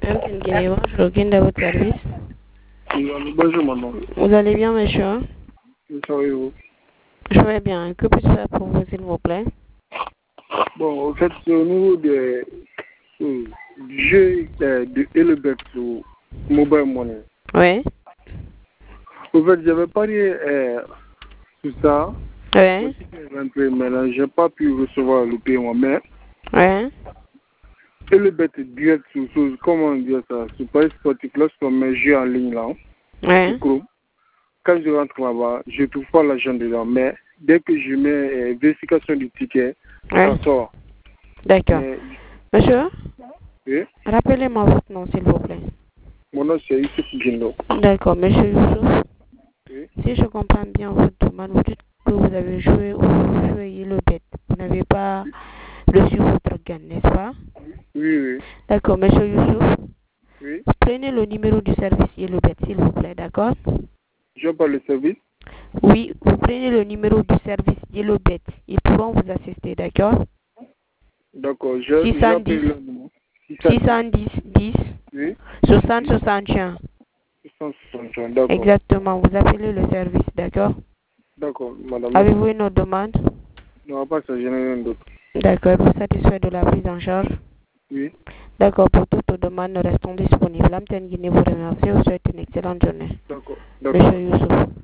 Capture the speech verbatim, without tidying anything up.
Amtine Guinée, bonjour, Guinée à votre service. Oui, allô, bonjour maman. Vous allez bien, monsieur? Oui, ça va et vous? Je vais bien. Que puis-je faire pour vous, s'il vous plaît? Bon, en fait, c'est au niveau des euh, du jeu euh, de Elebet sur Mobile Money. Oui. En fait, j'avais parié euh, sur ça. Oui. Aussi que j'ai rentré, mais là, j'ai pas pu recevoir le paiement. Mais Oui. Elebet est direct sur, sur comment dire ça, sur Paris Sportif, lorsqu'on met jeu en ligne là, Oui. sur Chrome. Quand je rentre là-bas, je ne trouve pas l'argent dedans. Mais dès que je mets euh, vérification du ticket, Oui. ça sort. D'accord. Mais, Monsieur, oui, rappelez-moi votre nom, s'il vous plaît. mon nom c'est Youssef Guindo. D'accord, monsieur Youssouf. Oui, Si je comprends bien votre demande, vous dites que vous avez joué ou vous jouez le bête. Vous n'avez pas reçu votre gain, n'est-ce pas? oui, oui. D'accord, monsieur Youssouf. Oui. Prenez le numéro du service Yellowbet, s'il vous plaît, d'accord? Je parle le service. Oui, vous prenez le numéro du service Yellowbet. Ils pourront vous assister, d'accord? D'accord, je six cent j'appelle dix, le numéro. six cent dix, dix, Oui. soixante, soixante et un. six cent soixante, d'accord. Exactement, vous appelez le service, d'accord? D'accord, madame. Avez-vous une autre demande? Non, pas ça, je n'ai rien d'autre. D'accord, vous satisfait de la prise en charge? Oui. D'accord, pour toute demande, nous restons disponibles. Amtine Guinée vous remercie. Vous souhaite une excellente journée. D'accord, d'accord. Monsieur Youssouf.